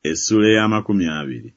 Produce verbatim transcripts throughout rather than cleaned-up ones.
Essula y'amakumi abiri.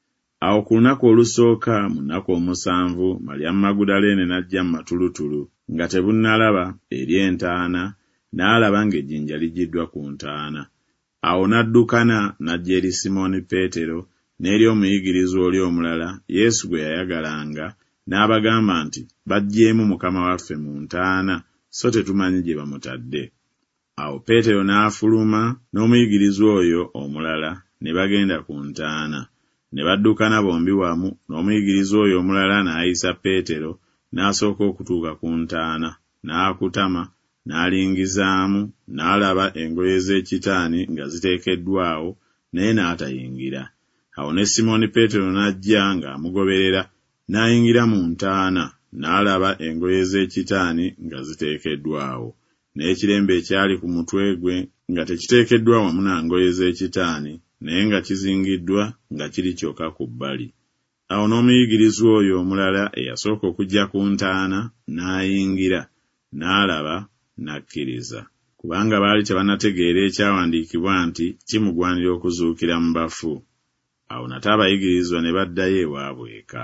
Awo ku lunaku olusooka mu nnaku omusanvu Maliyamu Magudaleene n'ajja mu matulutulu nga tebunnalaba eri entaana, n'alaba ng'ejjinja liggiddwa ku ntaana. Awo n'addukana n'ajja eri Simooni Peetero n'eri omuyigirizwa oli omulala Yesu gwe yayagalanga, n'abagamba nti, "Baggyeemu Mukama waffe mu ntaana, so tetumanyi gye bamutadde." Awo Peetero n'afuluma n'omuyigirizwa oyo omulala ne bagenda ku ntaana. Ne baddukana bombi wamu, n'omuyigirizwa oyo omulala n'ayisa Peetero n'asooka okutuuka ku ntaana, n'akutama, n'alingizaamu, n'alaba engoye z'ekitaani nga ziteekeddwawo, naye n'atayingira. Awo ne Simooni Peetero n'ajja ng'amugoberera, n'ayingira mu ntaana, n'alaba engoye z'ekitaani nga ziteekeddwawo, n'ekirembe ekyali ku mutwe gwe nga tekiteekeddwa wamu na ngoye z'ekitaani, naye nga kizingiddwa nga kiri kyokka ku bbali. Awo n'omuyigirizwa oyo omulala eyasooka okujja ku ntaana n'ayingira, n'alaba, n'akkiriza. Kubanga baali tebannategeera ekyawandiikibwa nti kimugwanira okuzuukira mu bafu. Awo nate abayigirizwa ne baddayo ewaabwe eka.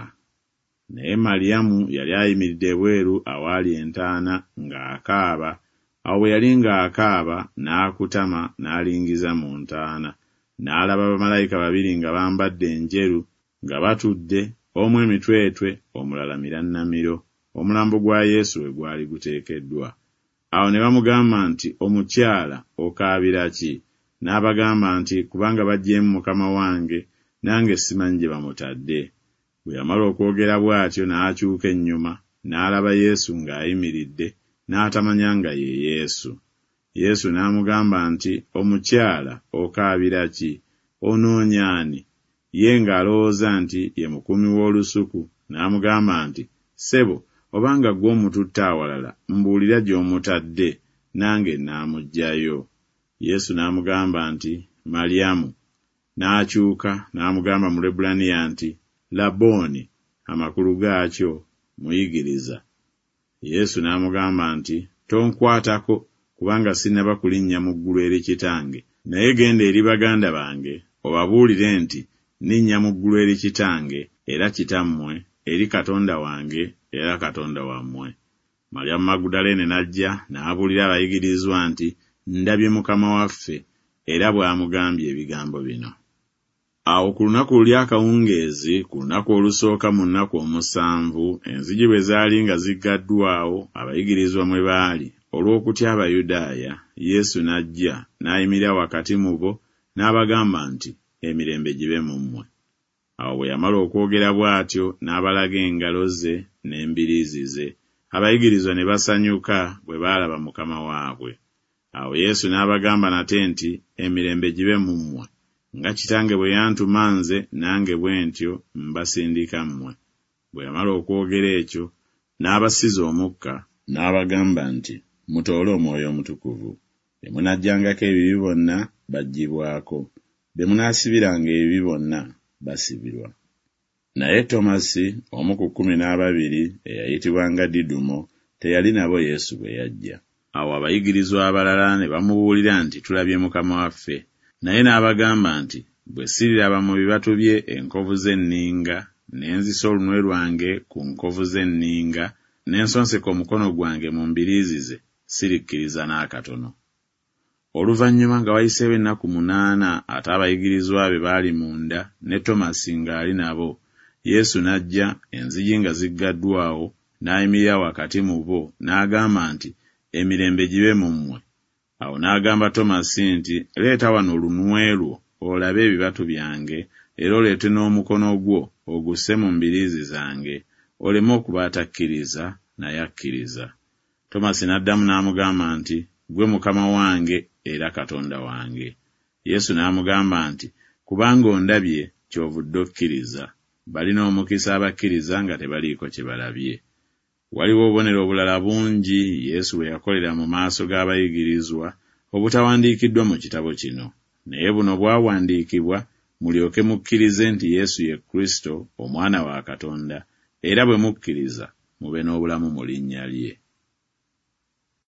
Naye Maliyamu yali ayimiridde ebweru awaali entaana ng'akaaba. Awo bwe yali ng'akaaba n'akutama n'alingiza mu ntaana, n'alaba bamalayika babiri nga bambadde enjeru nga batudde, omu emitwetwe omulala mirannamiro, omulambo gwa Yesu we gwali guteekeddwa. Awo ne bamugamba nti, "Omukyala, okaabira ki?" N'abagamba nti, "Kubanga baggyeemu Mukama wange, nange simanyi gye bamutadde." Bwe yamala okwogera bw'atyo n'akyuka ennyuma, n'alaba Yesu ng'ayimiridde, n'atamanya nga ye Yesu. Yesu n'amugamba nti, "Omukyala, okaabira ki? Onoonya ani?" Ye ng'alowooza nti ye mukuumi w'olusuku, n'amugamba nti, "Ssebo, obanga ggwe omututte awalala, mbuulira gy'omutadde, nange n'amuggyayo." Yesu n'amugamba nti, "Maliyamu." N'akyuka n'amugamba mu Lwebbulaniya nti, "Labbooni," amakulu gaakyo, "Muyigiriza." Yesu n'amugamba nti, "Tonkwatako, kubanga sinnaba kulinnya mu ggulu eri Kitange, naye genda eri baganda bange, obabuulire nti, ninnya mu ggulu eri Kitange era Kitammwe, eri Katonda wange era Katonda wammwe." Maliyamu Magudaleene n'ajja n'abuulira abayigirizwa nti, "Ndabye Mukama waffe," era bw'amugambye ebigambo bino. Awo ku lunaku luli akawungeezi, ku lunaku olusooka mu nnaku omusanvu, enzigi bwe zaali nga ziggaddwawo abayigirizwa mwe baali, olw'okutya Abayudaaya, Yesu n'ajja n'ayimirira wakati mu bo n'abagamba nti, "Emirembe gibe mu mmwe." Awo bwe yamala okwogera bw'atyo n'abalaga engalo ze n'embiriizi ze, abayigirizwa ne basanyuka bwe baalaba Mukama waabwe. Awo Yesu n'abagamba nate nti, "Emirembe gibe mu mmwe. Nga Kitange bwe yantuma nze, nange bwe ntyo mbasindika mmwe." Bwe yamala okwogera ekyo, n'abasiza omukka, n'abagamba nti, "Mutoole Omwoyo Omutukuvu. Be munajjangako ebibi bonna baggyibwako, be munaasibiranga ebibi bonna basibirwa." Naye Tomasi, omu ku kkumi n'ababiri, eyayitibwanga Didumo, teyali nabo Yesu bwe yajja. Awo abayigirizwa abalala ne bamubuulira nti, "Tulabye Mukama waffe." Naye n'abagamba nti, "Bwe siriraba mu bibatu bye enkovu z'enninga, ne nzisa olunwe lwange ku nkovu z'enninga, ne nsonseka omukono gwange mu mbiriizi ze, sirikkiriza n'akatono." Oluvannyuma nga wayiseewo ennaku munaana ate abayigirizwa be baali munda, ne Tomasi ng'ali nabo, Yesu n'ajja, enzigi nga ziggaddwawo, n'ayimirira wakati mu bo, n'agamba nti, "Emirembe gibe mu mmwe." Awo n'agamba Tomasi nti, "Leeta wano olunwe lwo olabe ebibatu byange, era oleete n'omukono gwo ogusse mu mbiriizi zange, oleme okuba atakkiriza naye akkiriza." Tomasi n'addamu n'amugamba nti, "Ggwe Mukama wange era Katonda wange." Yesu n'amugamba nti, "Kubanga ondabye kyovudde okkiriza. Balina omukisa abakkiriza nga tebaliiko kye balabye." Waliwo obubonero obulala bungi Yesu bwe yakolera mu maaso g'abayigirizwa obutawandiikiddwa mu kitabo kino, naye buno bwawandiikibwa mulyoke mukkirize nti Yesu ye Kristo, Omwana wa Katonda, era bwe mukkiriza mube n'obulamu mu linnya lye.